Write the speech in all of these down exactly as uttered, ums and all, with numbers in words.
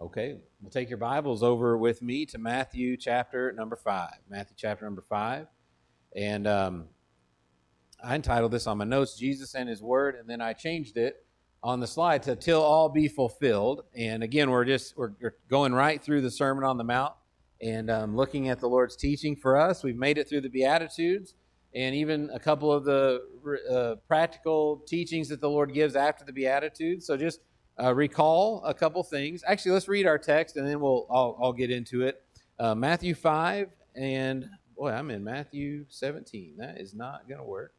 Okay, we'll take your Bibles over with me to Matthew chapter number five. Matthew chapter number five. And um, I entitled this on my notes, Jesus and His Word, and then I changed it on the slide to Till All Be Fulfilled. And again, we're just we're, we're going right through the Sermon on the Mount and um, looking at the Lord's teaching for us. We've made it through the Beatitudes and even a couple of the uh, practical teachings that the Lord gives after the Beatitudes. So just Uh, recall a couple things. Actually, let's read our text, and then we'll I'll, I'll get into it. Uh, Matthew five, and boy, I'm in Matthew seventeen. That is not going to work.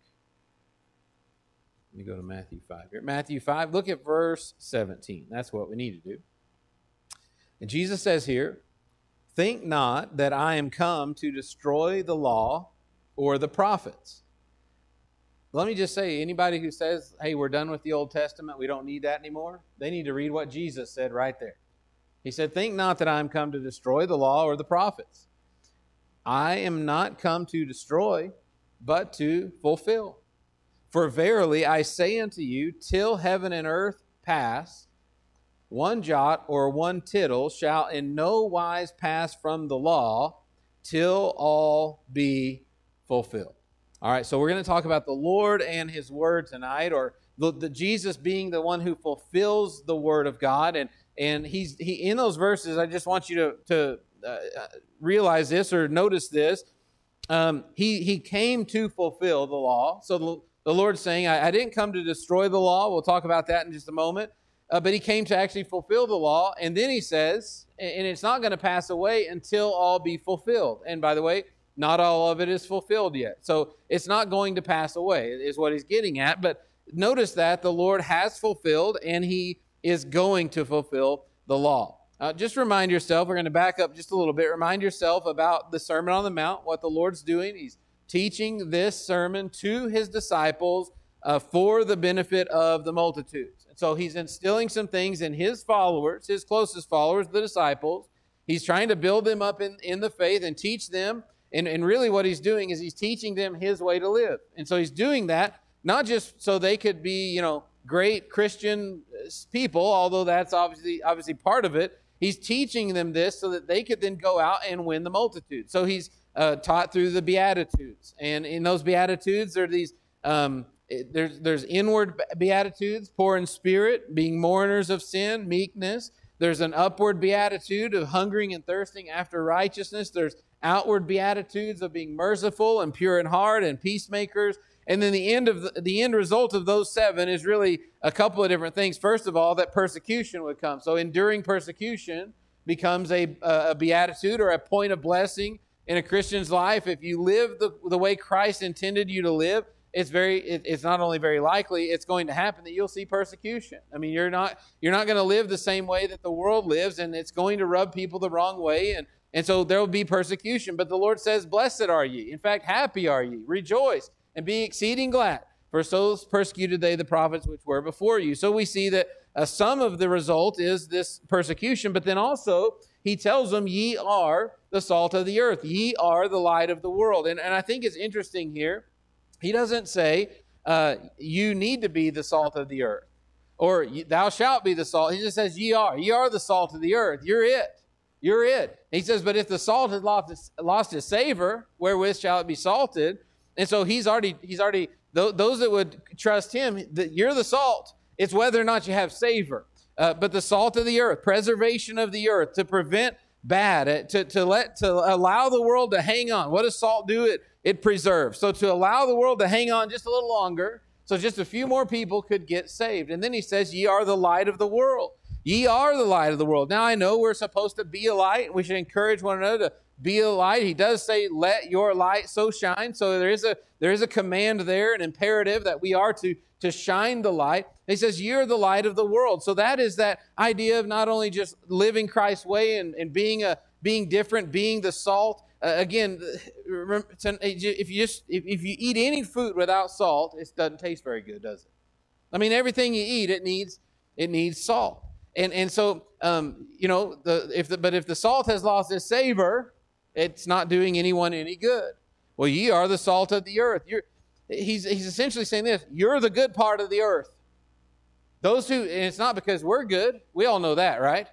Let me go to Matthew five here. Matthew five, look at verse seventeen. That's what we need to do. And Jesus says here, "Think not that I am come to destroy the law or the prophets." Let me just say, anybody who says, hey, we're done with the Old Testament, we don't need that anymore, they need to read what Jesus said right there. He said, think not that I am come to destroy the law or the prophets. I am not come to destroy, but to fulfill. For verily I say unto you, till heaven and earth pass, one jot or one tittle shall in no wise pass from the law, till all be fulfilled. All right, so we're going to talk about the Lord and His Word tonight, or the, the Jesus being the one who fulfills the Word of God. And and he's he in those verses, I just want you to, to uh, realize this or notice this. Um, he, he came to fulfill the law. So the, the Lord's saying, I, I didn't come to destroy the law. We'll talk about that in just a moment. Uh, but He came to actually fulfill the law. And then He says, and it's not going to pass away until all be fulfilled. And by the way, not all of it is fulfilled yet. So it's not going to pass away, is what He's getting at. But notice that the Lord has fulfilled, and He is going to fulfill the law. Uh, just remind yourself, we're going to back up just a little bit. Remind yourself about the Sermon on the Mount, what the Lord's doing. He's teaching this sermon to His disciples uh, for the benefit of the multitudes. And so He's instilling some things in His followers, His closest followers, the disciples. He's trying to build them up in, in the faith and teach them. And, and really what He's doing is He's teaching them His way to live. And so He's doing that not just so they could be, you know, great Christian people, although that's obviously obviously part of it. He's teaching them this so that they could then go out and win the multitude. So He's uh, taught through the Beatitudes. And in those Beatitudes, there are these, um, there's, there's inward Beatitudes, poor in spirit, being mourners of sin, meekness. There's an upward Beatitude of hungering and thirsting after righteousness. There's outward Beatitudes of being merciful and pure in heart and peacemakers. And then the end of the, the end result of those seven is really a couple of different things. First of all, that persecution would come. So enduring persecution becomes a, a beatitude or a point of blessing in a Christian's life. If you live the, the way Christ intended you to live, it's very it, it's not only very likely, it's going to happen that you'll see persecution. I mean, you're not you're not going to live the same way that the world lives, and it's going to rub people the wrong way, and And so there will be persecution. But the Lord says, blessed are ye. In fact, happy are ye. Rejoice and be exceeding glad. For so persecuted they the prophets which were before you. So we see that uh, some of the result is this persecution. But then also He tells them, ye are the salt of the earth. Ye are the light of the world. And, and I think it's interesting here. He doesn't say uh, you need to be the salt of the earth. Or thou shalt be the salt. He just says ye are. Ye are the salt of the earth. You're it. You're it. He says, but if the salt has lost its, lost its savor, wherewith shall it be salted? And so he's already, he's already, th- those that would trust Him, that you're the salt. It's whether or not you have savor. Uh, but the salt of the earth, preservation of the earth, to prevent bad, uh, to, to let, to allow the world to hang on. What does salt do? It, it preserves. So to allow the world to hang on just a little longer, so just a few more people could get saved. And then He says, ye are the light of the world. Ye are the light of the world. Now I know we're supposed to be a light. We should encourage one another to be a light. He does say, let your light so shine. So there is a there is a command there, an imperative that we are to, to shine the light. He says, you're the light of the world. So that is that idea of not only just living Christ's way and, and being a being different, being the salt. Uh, again, if you just if, if you eat any food without salt, it doesn't taste very good, does it? I mean, everything you eat, it needs it needs salt. And and so, um, you know, the if the but if the salt has lost its savor, it's not doing anyone any good. Well, ye are the salt of the earth. You're, he's he's essentially saying this: you're the good part of the earth. Those who, and it's not because we're good. We all know that, right?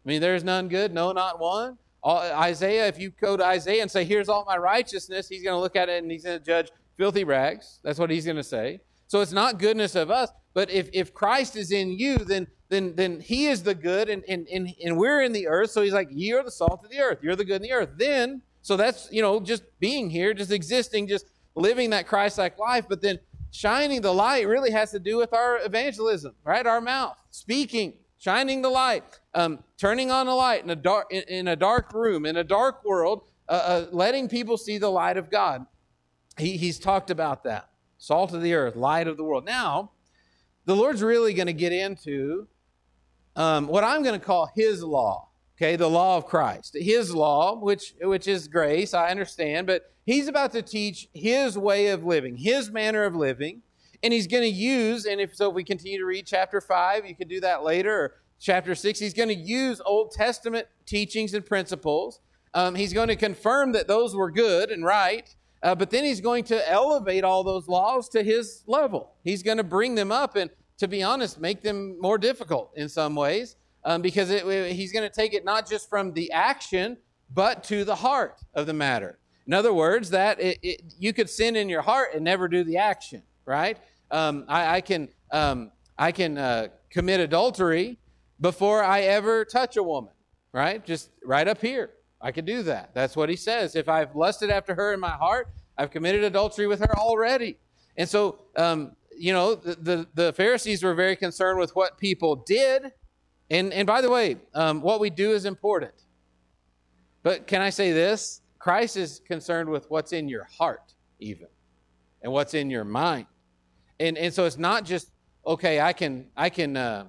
I mean, there's none good, no, not one. All, Isaiah, if you go to Isaiah and say, here's all my righteousness, he's going to look at it and he's going to judge filthy rags. That's what he's going to say. So it's not goodness of us, but if, if Christ is in you, then then then he is the good, and, and, and, and we're in the earth. So he's like, ye are the salt of the earth. You're the good in the earth. Then, so that's, you know, just being here, just existing, just living that Christ-like life. But then shining the light really has to do with our evangelism, right? Our mouth, speaking, shining the light, um, turning on the light in a dark, in, in a dark room, in a dark world, uh, uh, letting people see the light of God. He, he's talked about that. Salt of the earth, light of the world. Now, the Lord's really going to get into um, what I'm going to call his law, okay, the law of Christ. His law, which, which is grace, I understand, but he's about to teach his way of living, his manner of living, and he's going to use, and if so, if we continue to read chapter five, you can do that later, or chapter six, he's going to use Old Testament teachings and principles. Um, he's going to confirm that those were good and right, Uh, but then he's going to elevate all those laws to his level. He's going to bring them up and, to be honest, make them more difficult in some ways, um, because it, he's going to take it not just from the action, but to the heart of the matter. In other words, that it, it, you could sin in your heart and never do the action, right? Um, I, I can, um, I can uh, commit adultery before I ever touch a woman, right? Just right up here. I could do that. That's what he says. If I've lusted after her in my heart, I've committed adultery with her already. And so, um, you know, the, the, the Pharisees were very concerned with what people did. And, and by the way, um, what we do is important. But can I say this? Christ is concerned with what's in your heart even, and what's in your mind. And, and so it's not just, okay, I can, I can, uh,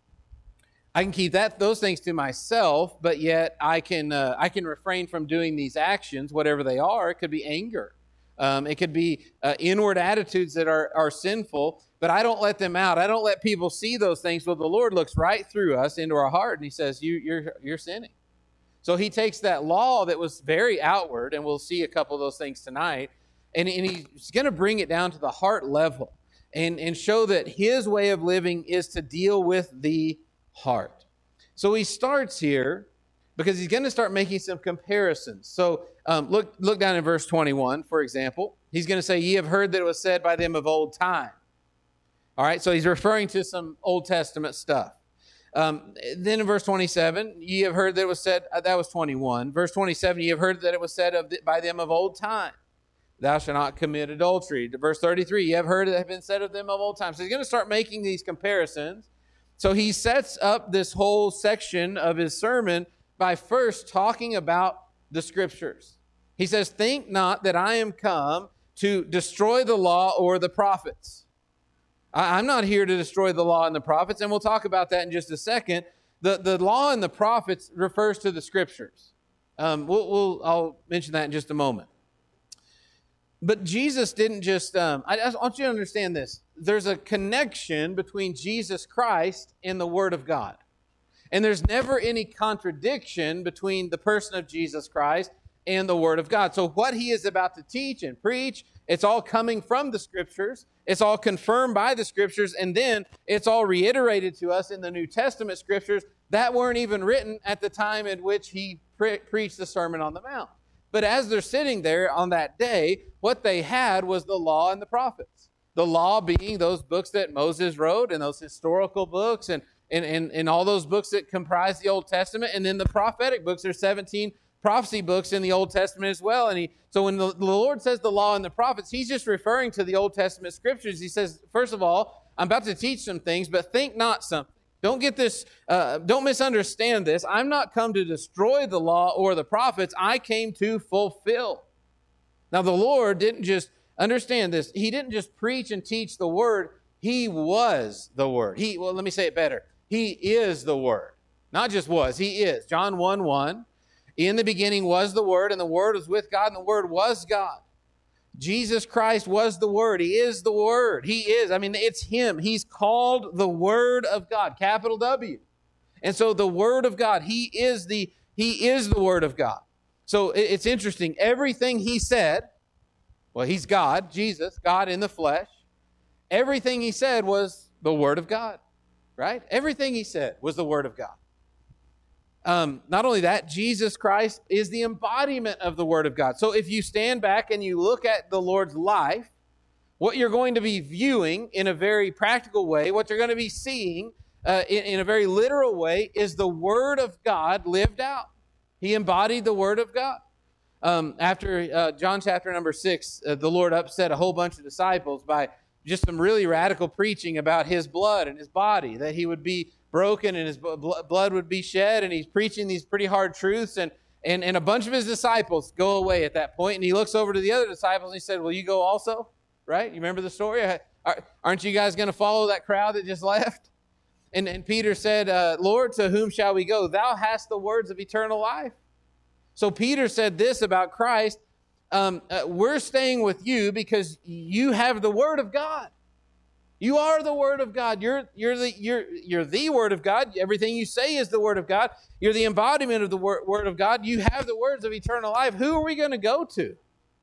I can keep that those things to myself, but yet I can uh, I can refrain from doing these actions, whatever they are. It could be anger. Um, it could be uh, inward attitudes that are, are sinful, but I don't let them out. I don't let people see those things. Well, the Lord looks right through us into our heart, and he says, you, you're, you're sinning. So he takes that law that was very outward, and we'll see a couple of those things tonight, and, and he's going to bring it down to the heart level and, and show that his way of living is to deal with the heart. So he starts here because he's going to start making some comparisons. So um, look, look down in verse twenty-one, for example. He's going to say, ye have heard that it was said by them of old time. All right, so he's referring to some Old Testament stuff. Um, then in verse twenty-seven, ye have heard that it was said, uh, that was twenty-one. Verse twenty-seven, ye have heard that it was said of the, by them of old time, thou shalt not commit adultery. To verse thirty-three, ye have heard that it have been said of them of old time. So he's going to start making these comparisons. So he sets up this whole section of his sermon by first talking about the Scriptures. He says, think not that I am come to destroy the law or the prophets. I'm not here to destroy the law and the prophets, and we'll talk about that in just a second. The, the law and the prophets refers to the Scriptures. Um, we'll, we'll, I'll mention that in just a moment. But Jesus didn't just, um, I, I want you to understand this. There's a connection between Jesus Christ and the Word of God. And there's never any contradiction between the person of Jesus Christ and the Word of God. So what he is about to teach and preach, it's all coming from the Scriptures. It's all confirmed by the Scriptures. And then it's all reiterated to us in the New Testament Scriptures that weren't even written at the time in which he pre- preached the Sermon on the Mount. But as they're sitting there on that day, what they had was the law and the prophets. The law being those books that Moses wrote and those historical books and, and, and, and all those books that comprise the Old Testament. And then the prophetic books, there's seventeen prophecy books in the Old Testament as well. And he, so when the, the Lord says the law and the prophets, he's just referring to the Old Testament Scriptures. He says, first of all, I'm about to teach some things, but think not something. Don't get this, uh, don't misunderstand this. I'm not come to destroy the law or the prophets. I came to fulfill. Now, the Lord didn't just, understand this, he didn't just preach and teach the Word. He was the Word. He, well, let me say it better. He is the Word. Not just was, he is. John one one, in the beginning was the Word, and the Word was with God, and the Word was God. Jesus Christ was the Word. He is the Word. He is. I mean, it's Him. He's called the Word of God, capital W. And so the Word of God, He is the, He is the Word of God. So it's interesting. Everything He said, well, He's God, Jesus, God in the flesh. Everything He said was the Word of God, right? Everything He said was the Word of God. Um, not only that, Jesus Christ is the embodiment of the Word of God. So if you stand back and you look at the Lord's life, what you're going to be viewing in a very practical way, what you're going to be seeing uh, in, in a very literal way, is the Word of God lived out. He embodied the Word of God. Um, after uh, John chapter number six, uh, the Lord upset a whole bunch of disciples by just some really radical preaching about His blood and His body, that He would be broken and His blood would be shed, and He's preaching these pretty hard truths, and, and, and a bunch of His disciples go away at that point, and He looks over to the other disciples and He said, will you go also? Right? You remember the story? Aren't you guys going to follow that crowd that just left? And, and Peter said, uh, Lord, to whom shall we go? Thou hast the words of eternal life. So Peter said this about Christ, um, uh, we're staying with you because you have the Word of God. You are the Word of God. You're, you're, the, you're, you're the Word of God. Everything you say is the Word of God. You're the embodiment of the Word, word of God. You have the words of eternal life. Who are we going to go to?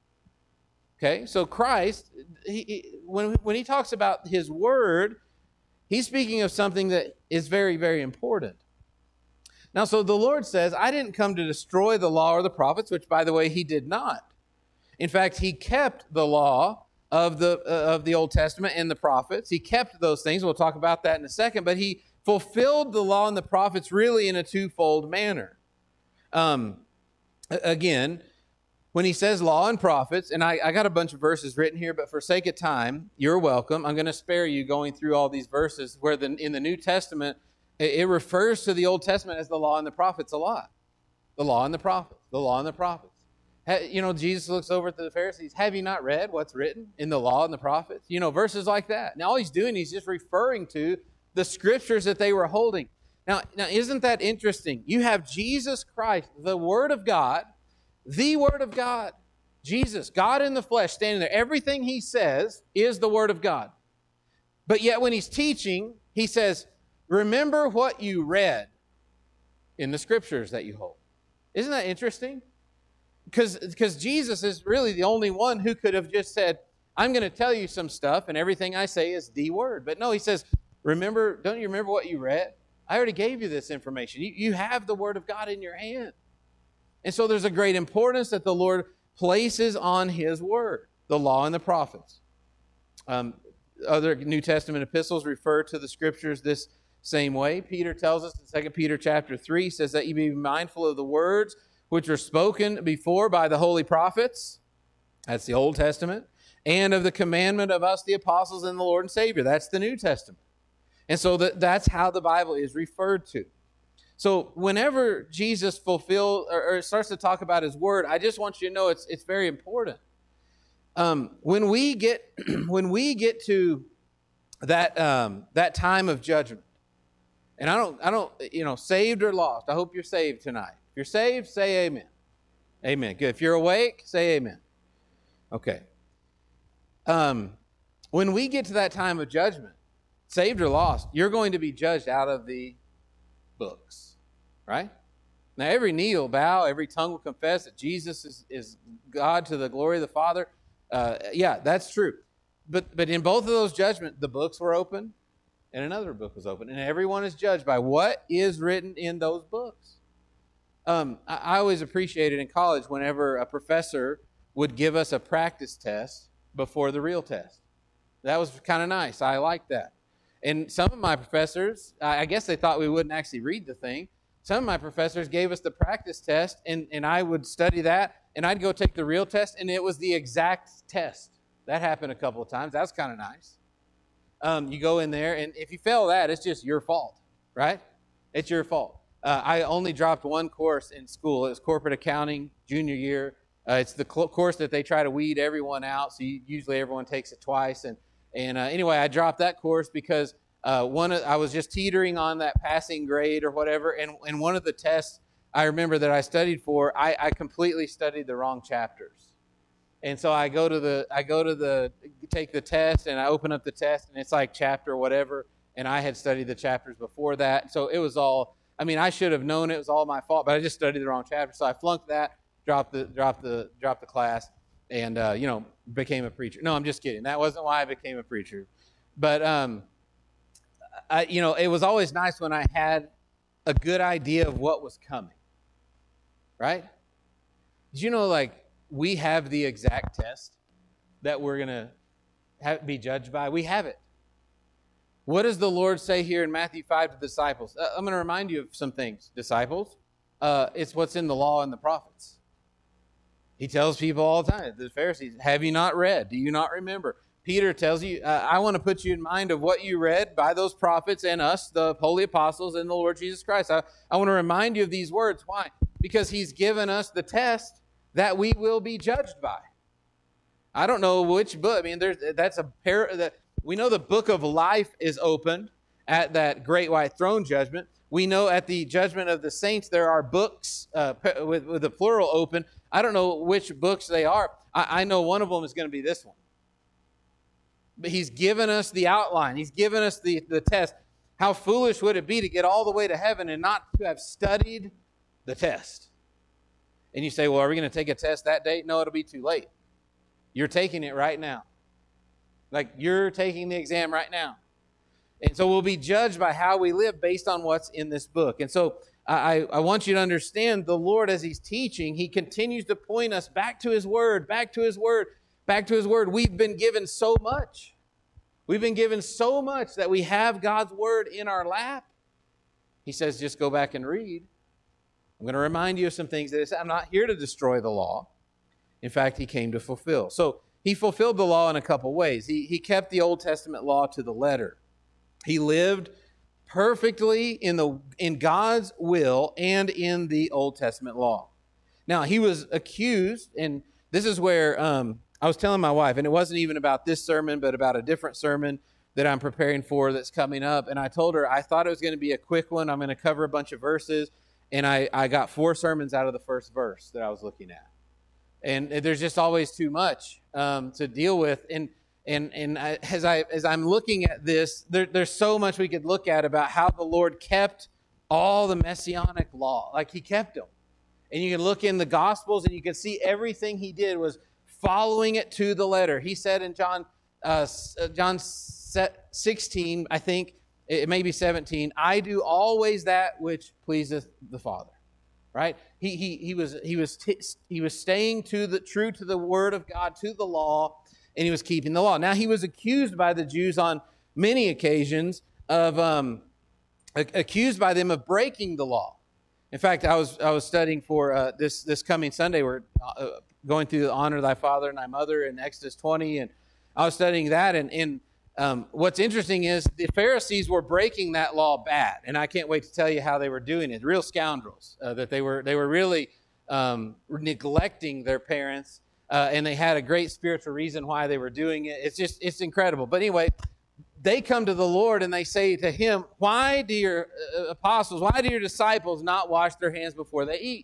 Okay, so Christ, he, he, when, when he talks about His Word, He's speaking of something that is very, very important. Now, so the Lord says, I didn't come to destroy the law or the prophets, which, by the way, He did not. In fact, He kept the law of the, uh, of the Old Testament and the prophets. He kept those things. We'll talk about that in a second. But He fulfilled the law and the prophets really in a twofold manner. Um, again, when He says law and prophets, and I, I got a bunch of verses written here, but for sake of time, you're welcome. I'm going to spare you going through all these verses where the, in the New Testament, it refers to the Old Testament as the law and the prophets a lot. The law and the prophets. The law and the prophets. You know, Jesus looks over at the Pharisees. Have you not read what's written in the law and the prophets? You know, verses like that. Now, all He's doing, He's just referring to the scriptures that they were holding. Now, now, isn't that interesting? You have Jesus Christ, the Word of God, the Word of God. Jesus, God in the flesh, standing there. Everything He says is the Word of God. But yet when He's teaching, He says, remember what you read in the scriptures that you hold. Isn't that interesting? Because because Jesus is really the only one who could have just said, I'm going to tell you some stuff and everything I say is the Word. But no, He says, remember, don't you remember what you read? I already gave you this information. You, you have the Word of God in your hand. And so there's a great importance that the Lord places on His Word, the law and the prophets. Um, other New Testament epistles refer to the scriptures this same way. Peter tells us in Second Peter chapter three, says that you be mindful of the words which were spoken before by the holy prophets. That's the Old Testament. And of the commandment of us, the apostles and the Lord and Savior. That's the New Testament. And so that, that's how the Bible is referred to. So whenever Jesus fulfills or, or starts to talk about His Word, I just want you to know it's, it's very important. Um, when we get when we get to that um, that time of judgment, and I don't, I don't, you know, saved or lost. I hope you're saved tonight. If you're saved, say amen. Amen. Good. If you're awake, say amen. Okay. Um, when we get to that time of judgment, saved or lost, you're going to be judged out of the books, right? Now, every knee will bow, every tongue will confess that Jesus is, is God to the glory of the Father. Uh, yeah, that's true. But but in both of those judgments, the books were open, and another book was open, and everyone is judged by what is written in those books. Um, I, I always appreciated in college whenever a professor would give us a practice test before the real test. That was kind of nice. I liked that. And some of my professors, I guess they thought we wouldn't actually read the thing. Some of my professors gave us the practice test, and, and I would study that, and I'd go take the real test, and it was the exact test. That happened a couple of times. That was kind of nice. Um, you go in there, and if you fail that, it's just your fault, right? It's your fault. Uh, I only dropped one course in school. It was corporate accounting, junior year. Uh, it's the cl- course that they try to weed everyone out, so you, usually everyone takes it twice. And and uh, anyway, I dropped that course because uh, one of, I was just teetering on that passing grade or whatever, and, and one of the tests I remember that I studied for, I, I completely studied the wrong chapters. And so I go to the, I go to the, take the test, and I open up the test, and it's like chapter whatever, and I had studied the chapters before that, so it was all, I mean, I should have known it was all my fault, but I just studied the wrong chapter, so I flunked that, dropped the, dropped the, dropped the class, and, uh, you know, became a preacher. No, I'm just kidding. That wasn't why I became a preacher. But, um, I, you know, it was always nice when I had a good idea of what was coming, right? Did you know, like, we have the exact test that we're going to have, be judged by? We have it. What does the Lord say here in Matthew five to the disciples? Uh, I'm going to remind you of some things, disciples. Uh, it's what's in the law and the prophets. He tells people all the time, the Pharisees, have you not read? Do you not remember? Peter tells you, uh, I want to put you in mind of what you read by those prophets and us, the holy apostles and the Lord Jesus Christ. I, I want to remind you of these words. Why? Because he's given us the test that we will be judged by. I don't know which book. I mean, there's that's a pair that we know the book of life is opened at that great white throne judgment. We know at the judgment of the saints there are books uh, with, with the plural open. I don't know which books they are. I, I know one of them is going to be this one. But he's given us the outline. He's given us the, the test. How foolish would it be to get all the way to heaven and not to have studied the test? And you say, well, are we going to take a test that day? No, it'll be too late. You're taking it right now. Like, you're taking the exam right now. And so we'll be judged by how we live based on what's in this book. And so I, I want you to understand the Lord, as he's teaching, he continues to point us back to his word, back to his word, back to his word. We've been given so much. We've been given so much that we have God's word in our lap. He says, just go back and read. I'm going to remind you of some things that I'm not here to destroy the law. In fact, he came to fulfill. So he fulfilled the law in a couple ways. He, he kept the Old Testament law to the letter. He lived perfectly in the in God's will and in the Old Testament law. Now, he was accused, and this is where um, I was telling my wife, and it wasn't even about this sermon, but about a different sermon that I'm preparing for that's coming up. And I told her I thought it was going to be a quick one. I'm going to cover a bunch of verses, and I, I got four sermons out of the first verse that I was looking at. And there's just always too much um, to deal with. And And and I, as I as I'm looking at this, there, there's so much we could look at about how the Lord kept all the messianic law, like he kept them. And you can look in the Gospels, and you can see everything he did was following it to the letter. He said in John uh, John sixteen, I think it may be seventeen, I do always that which pleaseth the Father. Right? He he he was he was t- he was staying to the true to the word of God, to the law. And he was keeping the law. Now, he was accused by the Jews on many occasions of, um, accused by them of breaking the law. In fact, I was I was studying for uh, this this coming Sunday. We're uh, going through the honor thy father and thy mother in Exodus twenty, and I was studying that. And, and um, what's interesting is the Pharisees were breaking that law bad, and I can't wait to tell you how they were doing it. Real scoundrels. Uh, that they were they were really um, neglecting their parents. Uh, and they had a great spiritual reason why they were doing it. It's just, it's incredible. But anyway, they come to the Lord and they say to him, why do your uh, apostles, why do your disciples not wash their hands before they eat?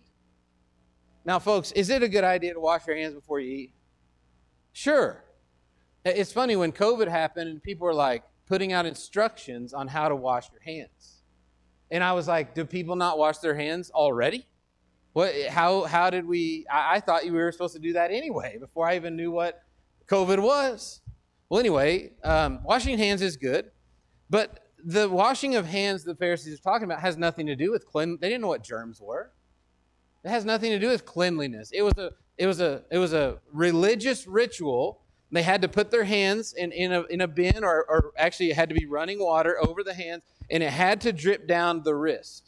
Now, folks, is it a good idea to wash your hands before you eat? Sure. It's funny, when COVID happened and people were like putting out instructions on how to wash your hands. And I was like, do people not wash their hands already? What, how how did we, I, I thought we were supposed to do that anyway, before I even knew what COVID was. Well, anyway, um, washing hands is good, but the washing of hands the Pharisees are talking about has nothing to do with clean. They didn't know what germs were. It has nothing to do with cleanliness. It was a it was a it was a religious ritual. They had to put their hands in, in a in a bin, or, or actually it had to be running water over the hands, and it had to drip down the wrist.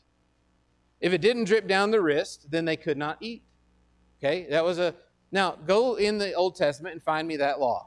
If it didn't drip down the wrist, then they could not eat. Okay, that was a... Now, go in the Old Testament and find me that law.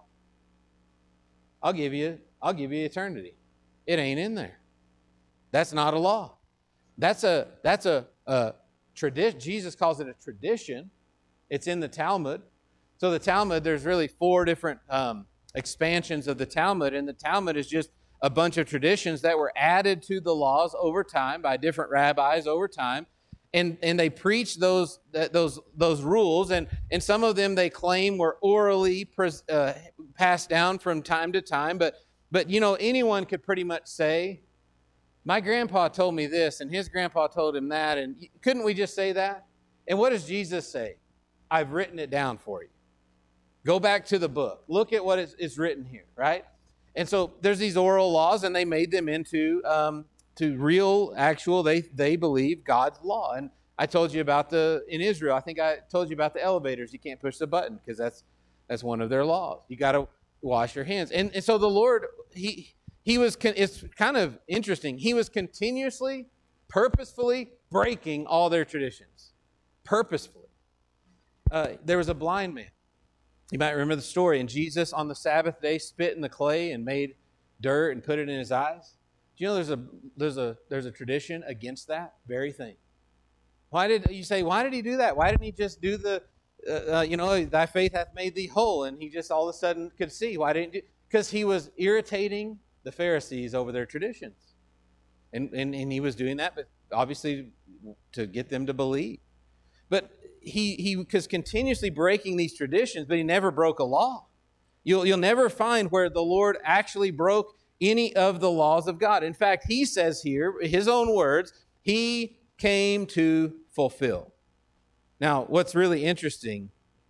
I'll give you, I'll give you eternity. It ain't in there. That's not a law. That's a, that's a, a tradition. Jesus calls it a tradition. It's in the Talmud. So the Talmud, there's really four different um, expansions of the Talmud, and the Talmud is just a bunch of traditions that were added to the laws over time by different rabbis over time. And, and they preach those those those rules, and, and some of them they claim were orally pres, uh, passed down from time to time. But, but, you know, anyone could pretty much say, my grandpa told me this, and his grandpa told him that, and couldn't we just say that? And what does Jesus say? I've written it down for you. Go back to the book. Look at what is, is written here, right? And so there's these oral laws, and they made them into um, to real, actual, they, they believe God's law. And I told you about the, in Israel, I think I told you about the elevators. You can't push the button because that's, that's one of their laws. You got to wash your hands. And, and so the Lord, he, he was, it's kind of interesting. He was continuously, purposefully breaking all their traditions. Purposefully. Uh, there was a blind man. You might remember the story. And Jesus on the Sabbath day spit in the clay and made dirt and put it in his eyes. Do you know there's a there's a there's a tradition against that very thing? Why did you say? Why did he do that? Why didn't he just do the, uh, uh, you know, thy faith hath made thee whole, and he just all of a sudden could see? Why didn't he? Because he was irritating the Pharisees over their traditions, and and and he was doing that, but obviously to get them to believe. But he he was continuously breaking these traditions, but he never broke a law. You'll you'll never find where the Lord actually broke any of the laws of God. In fact, he says here, his own words, he came to fulfill. Now, what's really interesting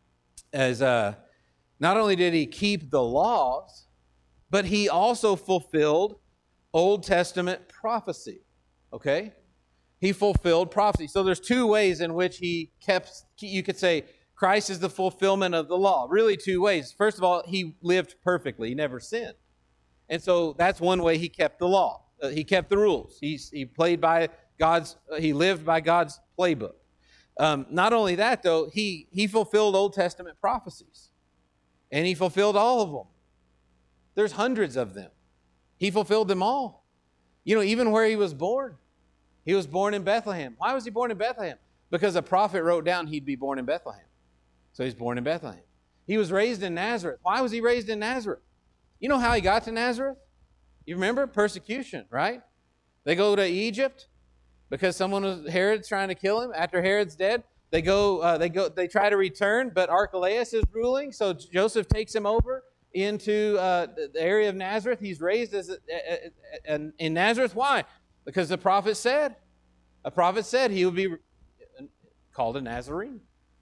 is uh, not only did he keep the laws, but he also fulfilled Old Testament prophecy. Okay? He fulfilled prophecy. So there's two ways in which he kept, you could say, Christ is the fulfillment of the law. Really two ways. First of all, he lived perfectly. He never sinned. And so that's one way he kept the law. Uh, he kept the rules. He, he played by God's, uh, he lived by God's playbook. Um, not only that, though, he, he fulfilled Old Testament prophecies. And he fulfilled all of them. There's hundreds of them. He fulfilled them all. You know, even where he was born. He was born in Bethlehem. Why was he born in Bethlehem? Because a prophet wrote down he'd be born in Bethlehem. So he's born in Bethlehem. He was raised in Nazareth. Why was he raised in Nazareth? You know how he got to Nazareth? You remember? Persecution, right? They go to Egypt because someone was, Herod's trying to kill him. After Herod's dead, they go, uh, they go, they try to return, but Archelaus is ruling, so Joseph takes him over into uh, the area of Nazareth. He's raised as a, a, a, a, in Nazareth. Why? Because the prophet said, a prophet said he would be called a Nazarene.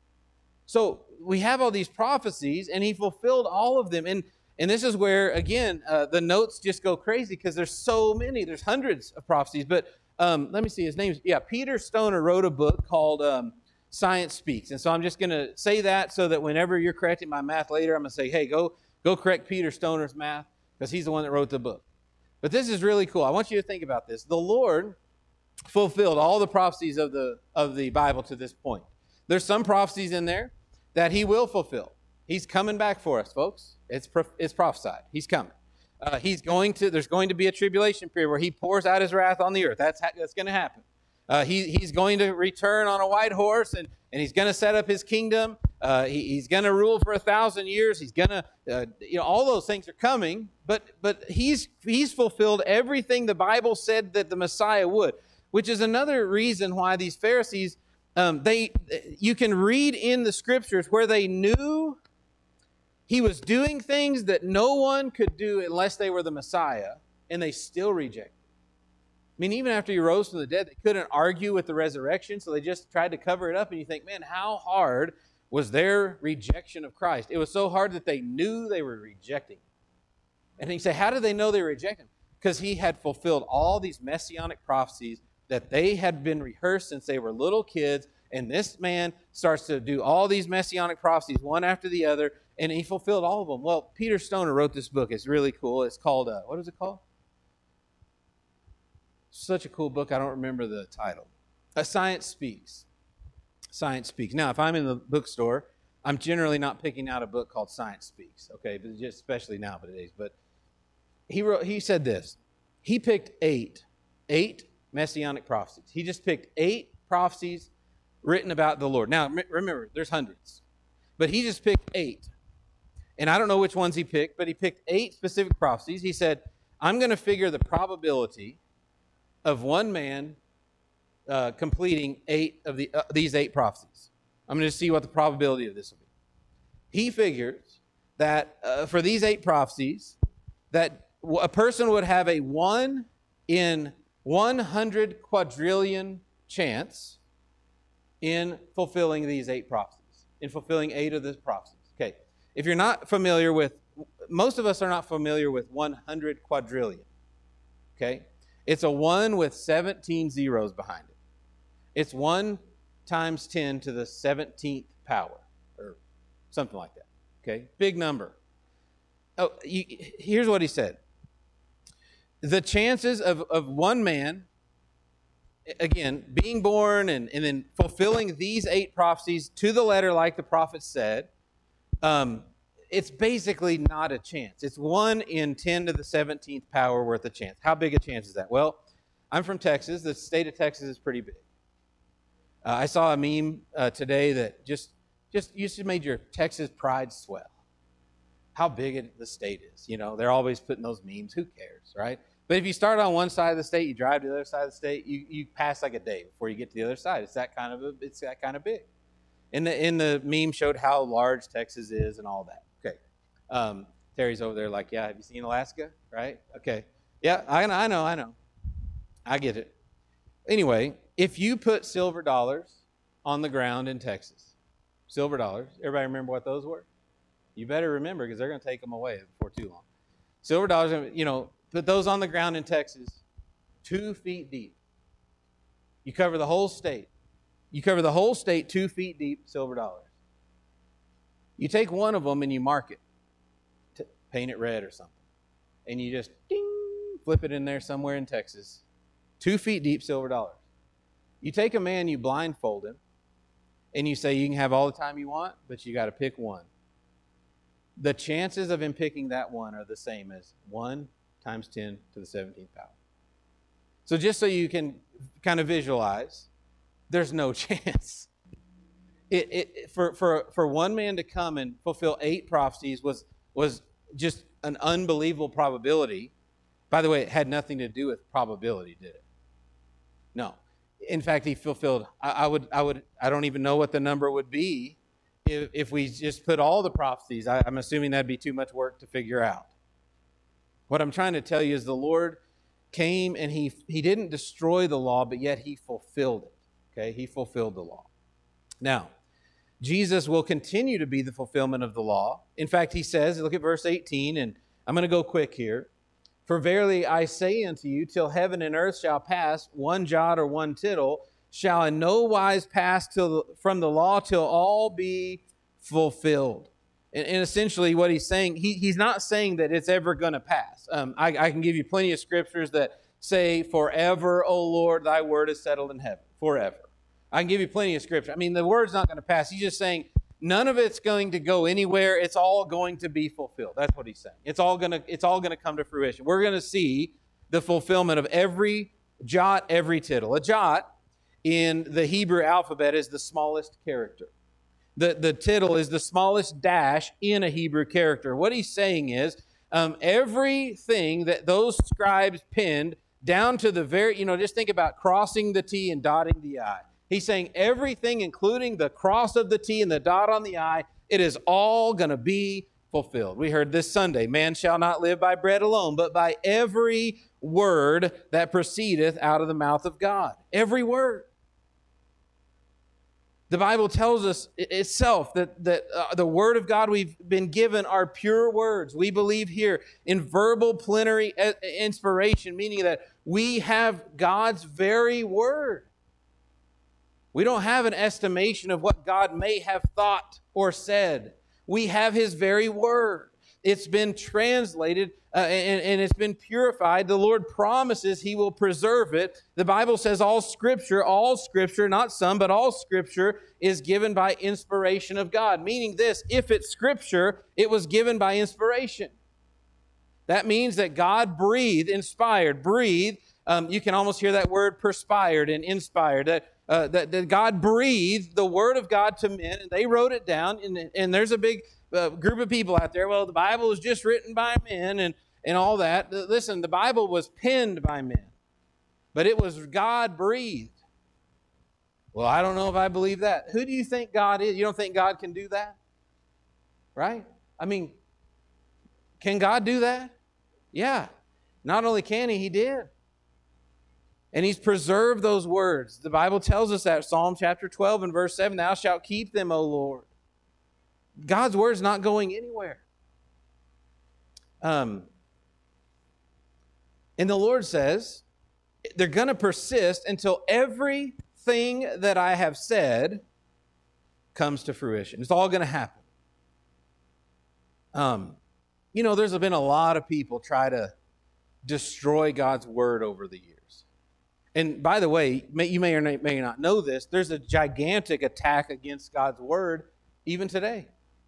So we have all these prophecies, and he fulfilled all of them. And And this is where, again, uh, the notes just go crazy because there's so many. There's hundreds of prophecies. But um, let me see. His name's, yeah, Peter Stoner wrote a book called um, Science Speaks. And so I'm just going to say that so that whenever you're correcting my math later, I'm going to say, hey, go, go correct Peter Stoner's math because he's the one that wrote the book. But this is really cool. I want you to think about this. The Lord fulfilled all the prophecies of the, of the Bible to this point. There's some prophecies in there that he will fulfill. He's coming back for us, folks. It's, it's prophesied. He's coming. Uh, he's going to. There's going to be a tribulation period where he pours out his wrath on the earth. That's ha- that's going to happen. Uh, he he's going to return on a white horse, and, and he's going to set up his kingdom. Uh, he, he's going to rule for a thousand years. He's going to, uh, you know, all those things are coming. But but he's he's fulfilled everything the Bible said that the Messiah would, which is another reason why these Pharisees, um, they you can read in the scriptures where they knew he was doing things that no one could do unless they were the Messiah, and they still rejected. I mean, even after he rose from the dead, they couldn't argue with the resurrection, so they just tried to cover it up. And you think, man, how hard was their rejection of Christ? It was so hard that they knew they were rejecting him. And you say, how did they know they were rejecting him? Because he had fulfilled all these messianic prophecies that they had been rehearsed since they were little kids. And this man starts to do all these messianic prophecies, one after the other, and he fulfilled all of them. Well, Peter Stoner wrote this book. It's really cool. It's called, uh, what is it called? Such a cool book. I don't remember the title. A Science Speaks. Science Speaks. Now, if I'm in the bookstore, I'm generally not picking out a book called Science Speaks, okay, but just especially nowadays. But he wrote, he said this. He picked eight, eight messianic prophecies. He just picked eight prophecies written about the Lord. Now, remember, there's hundreds. But he just picked eight. And I don't know which ones he picked, but he picked eight specific prophecies. He said, I'm going to figure the probability of one man uh, completing eight of the uh, these eight prophecies. I'm going to see what the probability of this will be. He figures that uh, for these eight prophecies, that a person would have a one in one hundred quadrillion chance in fulfilling these eight prophecies, in fulfilling eight of the prophecies. Okay, if you're not familiar with, most of us are not familiar with one hundred quadrillion. Okay, It's a one with seventeen zeros behind it. It's one times ten to the seventeenth power, or something like that. Okay, big number. Oh, you, here's what he said. The chances of, of one man, again, being born and, and then fulfilling these eight prophecies to the letter like the prophet said, um, it's basically not a chance. It's one in ten to the seventeenth power worth a chance. How big a chance is that? Well, I'm from Texas. The state of Texas is pretty big. Uh, I saw a meme uh, today that just, just you just made your Texas pride swell. How big it, the state is. You know, they're always putting those memes. Who cares, right? But if you start on one side of the state, you drive to the other side of the state, you, you pass like a day before you get to the other side. It's that kind of a, it's that kind of big. And the in the meme showed how large Texas is and all that. Okay. Um, Terry's over there like, yeah, have you seen Alaska? Right? Okay. Yeah, I, I know, I know. I get it. Anyway, if you put silver dollars on the ground in Texas, silver dollars, everybody remember what those were? You better remember because they're going to take them away before too long. Silver dollars, you know, put those on the ground in Texas, two feet deep. You cover the whole state. You cover the whole state two feet deep, silver dollars. You take one of them and you mark it, t- paint it red or something, and you just ding, flip it in there somewhere in Texas, two feet deep, silver dollars. You take a man, you blindfold him, and you say you can have all the time you want, but you got to pick one. The chances of him picking that one are the same as one times ten to the seventeenth power. So just so you can kind of visualize, there's no chance. It, it, for, for, for one man to come and fulfill eight prophecies was, was just an unbelievable probability. By the way, it had nothing to do with probability, did it? No. In fact, he fulfilled, I, I would, I would, I don't even know what the number would be if, if we just put all the prophecies. I, I'm assuming that'd be too much work to figure out. What I'm trying to tell you is the Lord came and he, he didn't destroy the law, but yet he fulfilled it. Okay, he fulfilled the law. Now, Jesus will continue to be the fulfillment of the law. In fact, he says, look at verse eighteen, and I'm going to go quick here. For verily I say unto you, till heaven and earth shall pass, one jot or one tittle shall in no wise pass till, from the law till all be fulfilled. And, and essentially what he's saying, he, he's not saying that it's ever going to pass. Um, I, I can give you plenty of scriptures that say, forever, O Lord, thy word is settled in heaven. Forever. I can give you plenty of scripture. I mean, the word's not going to pass. He's just saying none of it's going to go anywhere. It's all going to be fulfilled. That's what he's saying. It's all going to, it's all going to come to fruition. We're going to see the fulfillment of every jot, every tittle. A jot in the Hebrew alphabet is the smallest character. The, the tittle is the smallest dash in a Hebrew character. What he's saying is um, everything that those scribes penned down to the very, you know, just think about crossing the T and dotting the I. He's saying everything, including the cross of the T and the dot on the I, it is all going to be fulfilled. We heard this Sunday, man shall not live by bread alone, but by every word that proceedeth out of the mouth of God. Every word. The Bible tells us itself that, that uh, the word of God we've been given are pure words. We believe here in verbal plenary inspiration, meaning that we have God's very word. We don't have an estimation of what God may have thought or said. We have his very word. It's been translated uh, and, and it's been purified. The Lord promises he will preserve it. The Bible says all scripture, all scripture, not some, but all scripture is given by inspiration of God. Meaning this, if it's scripture, it was given by inspiration. That means that God breathed, inspired, breathed. Um, you can almost hear that word perspired and inspired. That, uh, that, that God breathed the word of God to men, and they wrote it down. And, and there's a big uh, group of people out there. Well, the Bible is just written by men and, and all that. Listen, the Bible was penned by men, but it was God breathed. Well, I don't know if I believe that. Who do you think God is? You don't think God can do that? Right? I mean, can God do that? Yeah. Not only can he, he did. And he's preserved those words. The Bible tells us that. Psalm chapter twelve and verse seven, thou shalt keep them, O Lord. God's word's not going anywhere. Um, and the Lord says, they're going to persist until everything that I have said comes to fruition. It's all going to happen. Um, you know, there's been a lot of people try to destroy God's word over the years. And by the way, you may or may not know this, there's a gigantic attack against God's word even today.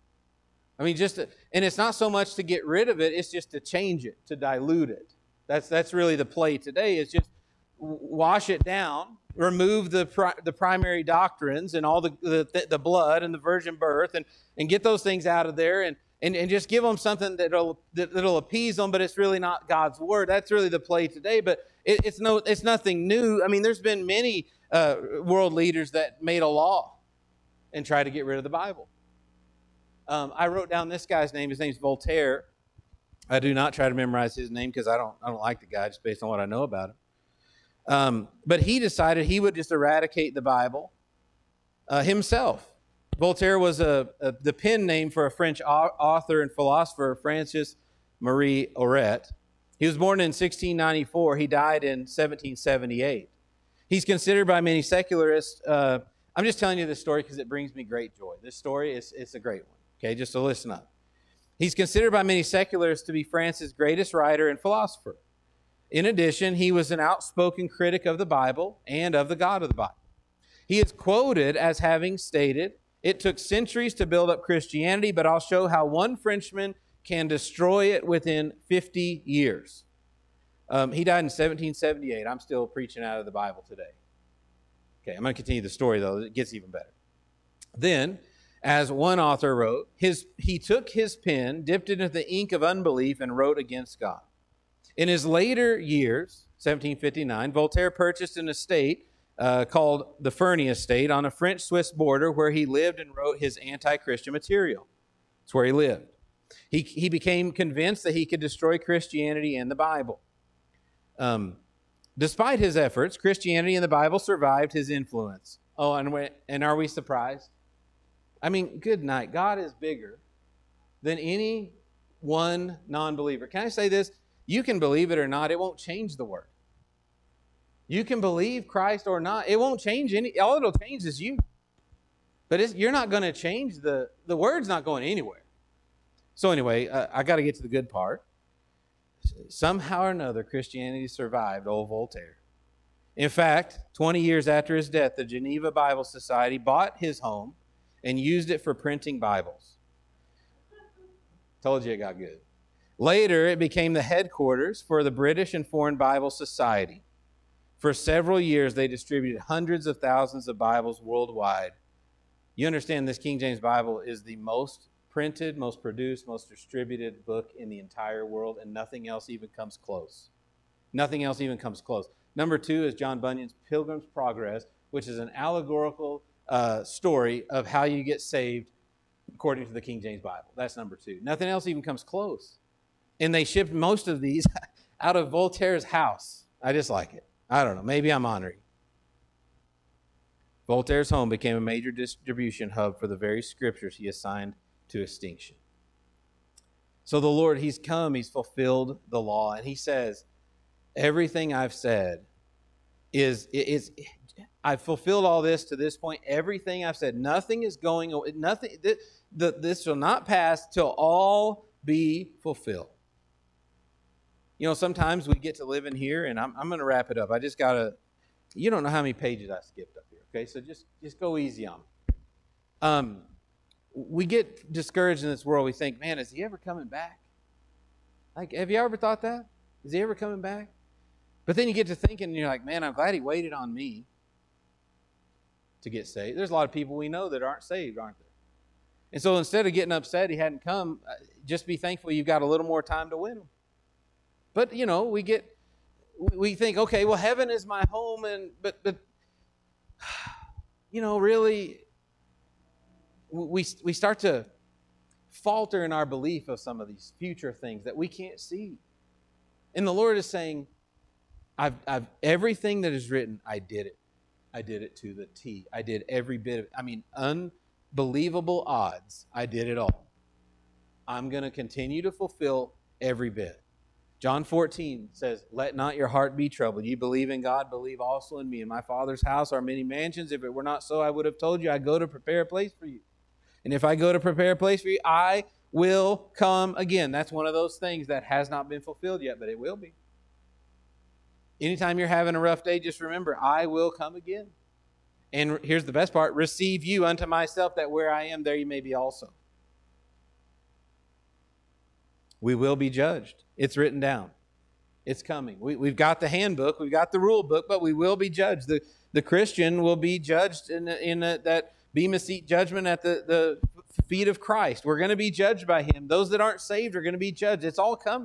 I mean, just to, and it's not so much to get rid of it, it's just to change it, to dilute it. That's that's really the play today, is just wash it down, remove the pri- the primary doctrines and all the, the the blood and the virgin birth, and and get those things out of there, and and, and just give them something that'll that, that'll appease them, but it's really not God's word. That's really the play today. But it, it's no it's nothing new. I mean, there's been many uh, world leaders that made a law and tried to get rid of the Bible. Um, I wrote down this guy's name. His name's Voltaire. I do not try to memorize his name because I don't I don't like the guy just based on what I know about him. Um, but he decided he would just eradicate the Bible uh, himself. Voltaire was a, a the pen name for a French author and philosopher, Francis Marie Arouet. He was born in sixteen ninety-four. He died in seventeen seventy-eight. He's considered by many secularists. Uh, I'm just telling you this story because it brings me great joy. This story is it's a great one. Okay, just so listen up. He's considered by many secularists to be France's greatest writer and philosopher. In addition, he was an outspoken critic of the Bible and of the God of the Bible. He is quoted as having stated, "It took centuries to build up Christianity, but I'll show how one Frenchman can destroy it within fifty years." Um, he died in seventeen seventy-eight. I'm still preaching out of the Bible today. Okay, I'm going to continue the story, though. It gets even better. Then, as one author wrote, his, he took his pen, dipped it into the ink of unbelief, and wrote against God. In his later years, seventeen fifty-nine, Voltaire purchased an estate uh, called the Ferney Estate on a French-Swiss border where he lived and wrote his anti-Christian material. It's where he lived. He, he became convinced that he could destroy Christianity and the Bible. Um, despite his efforts, Christianity and the Bible survived his influence. Oh, and, we, and are we surprised? I mean, good night. God is bigger than any one non-believer. Can I say this? You can believe it or not. It won't change the word. You can believe Christ or not. It won't change any. All it'll change is you. But it's, you're not going to change the, the word's not going anywhere. So anyway, uh, I got to get to the good part. Somehow or another, Christianity survived old Voltaire. In fact, twenty years after his death, the Geneva Bible Society bought his home and used it for printing Bibles. Told you it got good. Later, it became the headquarters for the British and Foreign Bible Society. For several years, they distributed hundreds of thousands of Bibles worldwide. You understand this King James Bible is the most printed, most produced, most distributed book in the entire world, and nothing else even comes close. Nothing else even comes close. Number two is John Bunyan's Pilgrim's Progress, which is an allegorical uh, story of how you get saved according to the King James Bible. That's number two. Nothing else even comes close. And they shipped most of these out of Voltaire's house. I just like it. I don't know. Maybe I'm honoring. Voltaire's home became a major distribution hub for the very scriptures he assigned to extinction. So the Lord, He's come, He's fulfilled the law, and He says, everything I've said is, is I've fulfilled all this to this point. Everything I've said, nothing is going, nothing, this shall not pass till all be fulfilled. You know, sometimes we get to live in here, and I'm, I'm going to wrap it up. I just got to, you don't know how many pages I skipped up here, okay? So just, just go easy on me. Um, we get discouraged in this world. We think, man, is He ever coming back? Like, have you ever thought that? Is He ever coming back? But then you get to thinking, and you're like, man, I'm glad He waited on me to get saved. There's a lot of people we know that aren't saved, aren't there? And so instead of getting upset He hadn't come, just be thankful you've got a little more time to win them. But, you know, we get, we think, okay, well, heaven is my home, and but, but you know, really, we, we start to falter in our belief of some of these future things that we can't see. And the Lord is saying, I've, I've everything that is written, I did it. I did it to the T. I did every bit of it. I mean, unbelievable odds. I did it all. I'm going to continue to fulfill every bit. John fourteen says, let not your heart be troubled. You believe in God, believe also in me. In my Father's house are many mansions. If it were not so, I would have told you, I go to prepare a place for you. And if I go to prepare a place for you, I will come again. That's one of those things that has not been fulfilled yet, but it will be. Anytime you're having a rough day, just remember, I will come again. And here's the best part, receive you unto myself, that where I am, there you may be also. We will be judged. It's written down. It's coming. We, we've got the handbook, we've got the rule book, but we will be judged. The, the Christian will be judged in, in a, that Bema Seat judgment at the, the feet of Christ. We're going to be judged by him. Those that aren't saved are going to be judged. It's all coming.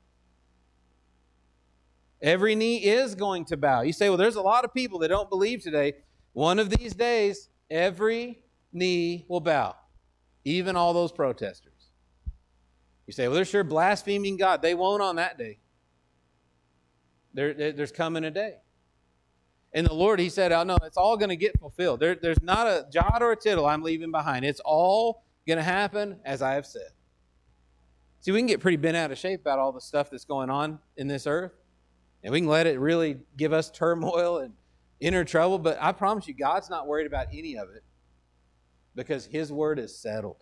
Every knee is going to bow. You say, well, there's a lot of people that don't believe today. One of these days, every knee will bow, even all those protesters. You say, well, they're sure blaspheming God. They won't on that day. There, there's coming a day. And the Lord, he said, oh, no, it's all going to get fulfilled. There, there's not a jot or a tittle I'm leaving behind. It's all going to happen as I have said. See, we can get pretty bent out of shape about all the stuff that's going on in this earth. And we can let it really give us turmoil and inner trouble. But I promise you, God's not worried about any of it because his word is settled.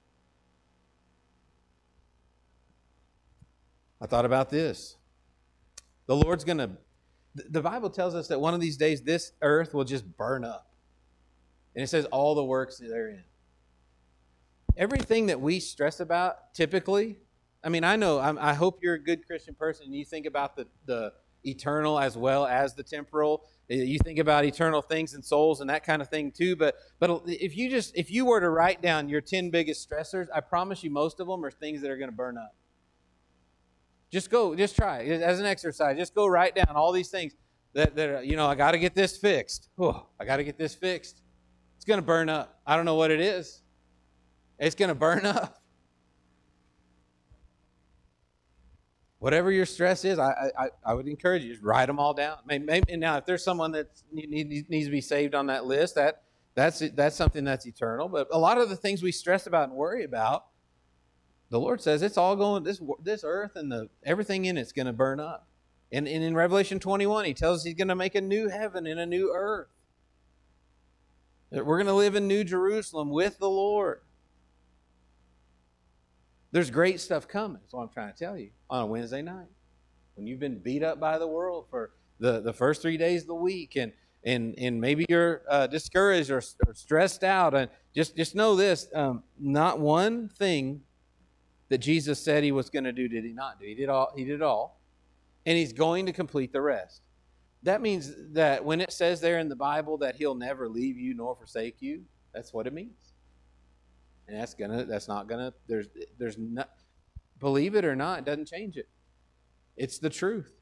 I thought about this. The Lord's going to, the Bible tells us that one of these days this earth will just burn up. And it says all the works therein. Everything that we stress about typically, I mean, I know, I'm, I hope you're a good Christian person and you think about the, the eternal as well as the temporal. You think about eternal things and souls and that kind of thing too. But but if you just, if you were to write down your ten biggest stressors, I promise you most of them are things that are going to burn up. Just go, just try as an exercise. Just go write down all these things that, that are, you know, I got to get this fixed. Oh, I got to get this fixed. It's going to burn up. I don't know what it is. It's going to burn up. Whatever your stress is, I, I, I would encourage you, just write them all down. Maybe, maybe, now, if there's someone that needs, needs to be saved on that list, that that's that's something that's eternal. But a lot of the things we stress about and worry about, the Lord says it's all going, this this earth and the everything in it's going to burn up. And, and in Revelation twenty-one, he tells us he's going to make a new heaven and a new earth. That we're going to live in New Jerusalem with the Lord. There's great stuff coming. That's what I'm trying to tell you on a Wednesday night. When you've been beat up by the world for the, the first three days of the week and and and maybe you're uh, discouraged or, or stressed out. And just, just know this, um, not one thing that Jesus said he was going to do did he not do. He did all. He did it all. And he's going to complete the rest. That means that when it says there in the Bible that he'll never leave you nor forsake you, that's what it means. And that's gonna that's not gonna there's there's not, believe it or not, it doesn't change it. It's the truth.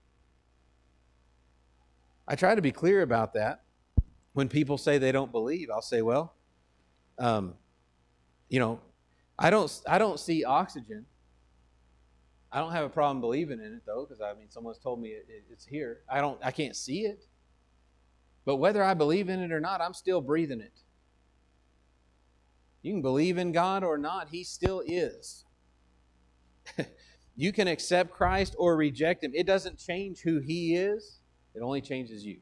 I try to be clear about that. When people say they don't believe, I'll say, well, um, you know, I don't I don't see oxygen. I don't have a problem believing in it though, because I mean someone's told me it, it, it's here. I don't I can't see it. But whether I believe in it or not, I'm still breathing it. You can believe in God or not, he still is. You can accept Christ or reject him. It doesn't change who he is. It only changes you.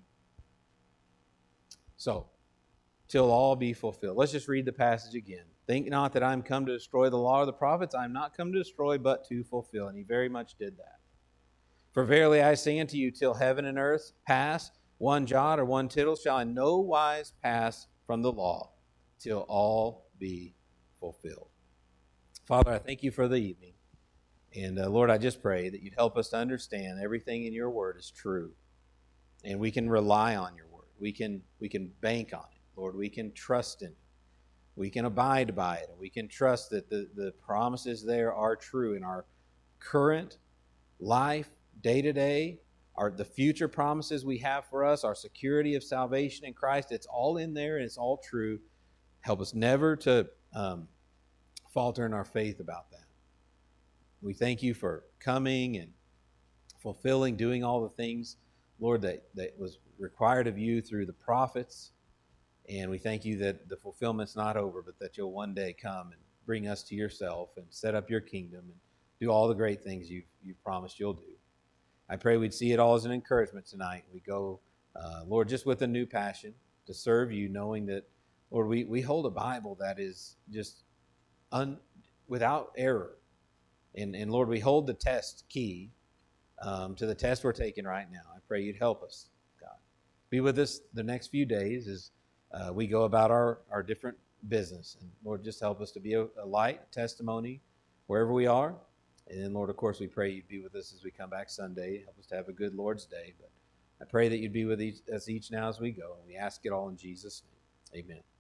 So, till all be fulfilled. Let's just read the passage again. Think not that I am come to destroy the law or the prophets. I am not come to destroy, but to fulfill. And he very much did that. For verily I say unto you, till heaven and earth pass, one jot or one tittle shall in no wise pass from the law, till all be fulfilled. Father, I thank you for the evening. And uh, Lord, I just pray that you'd help us to understand everything in your word is true. And we can rely on your word. We can, we can bank on it. Lord, we can trust in it. We can abide by it. And we can trust that the, the promises there are true in our current life, day to day, our, the future promises we have for us, our security of salvation in Christ. It's all in there and it's all true. Help us never to um, falter in our faith about that. We thank you for coming and fulfilling, doing all the things, Lord, that, that was required of you through the prophets. And we thank you that the fulfillment's not over, but that you'll one day come and bring us to yourself and set up your kingdom and do all the great things you've, you've promised you'll do. I pray we'd see it all as an encouragement tonight. We go, uh, Lord, just with a new passion to serve you, knowing that, Lord, we, we hold a Bible that is just un, without error. And, and Lord, we hold the test key um, to the test we're taking right now. I pray you'd help us, God. Be with us the next few days as uh, we go about our, our different business. And Lord, just help us to be a, a light, a testimony wherever we are. And then, Lord, of course, we pray you'd be with us as we come back Sunday. Help us to have a good Lord's Day. But I pray that you'd be with each, us each now as we go. And we ask it all in Jesus' name. Amen.